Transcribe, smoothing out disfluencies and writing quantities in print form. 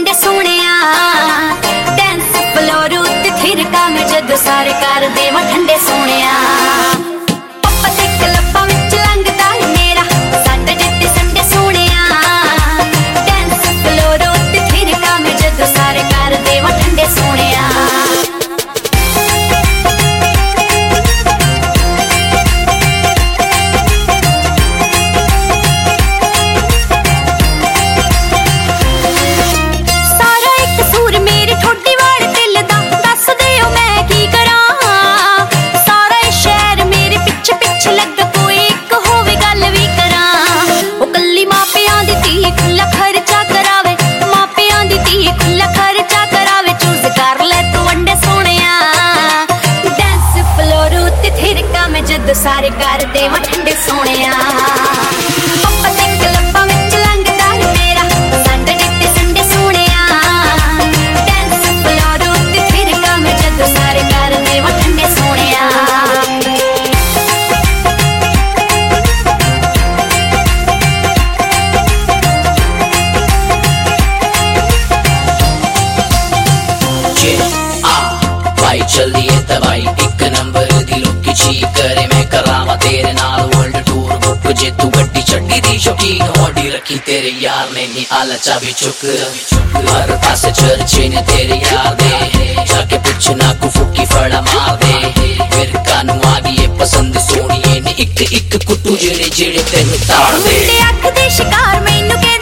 ठंडे सोहणिया dance floor उत्ते थिरका मैं जदों सारे कर देवां ठंडे सोहणिया पप्पा ते क्लबां विच लंघदा है मेरा साडा जित्ते संडे सोहणिया डांस फ्लोर उत्ते थिरका मैं जदों सारे कर देवां ठंडे सोहणिया सारे कर देवां ठंडे सोहणिया पप्पा ते क्लबां विच लंघदा है मेरा साडा जित्ते संडे सोहणिया डांस फ्लोर उत्ते थिरका मैं जदों सारे कर देवां ठंडे सोहणिया भाई चलिए तबाई एक नंबर दी लुक ची करे मैं करावा तेरे नाल वर्ल्ड टूर बुक जे तू गड्डी छड्डी दी शौकीन होडी रखी तेरे यार ने नी आला चाबी चुक हर पास चर्चे ने तेरे यार दे जाके पुछ ना को फुकी फड़ा मार दे फिर कानू आ गई पसंद सोनिए ने एक एक कुट्टू जेड़े जेड़े तेन ताड़ दे अख दे शिकार मैनू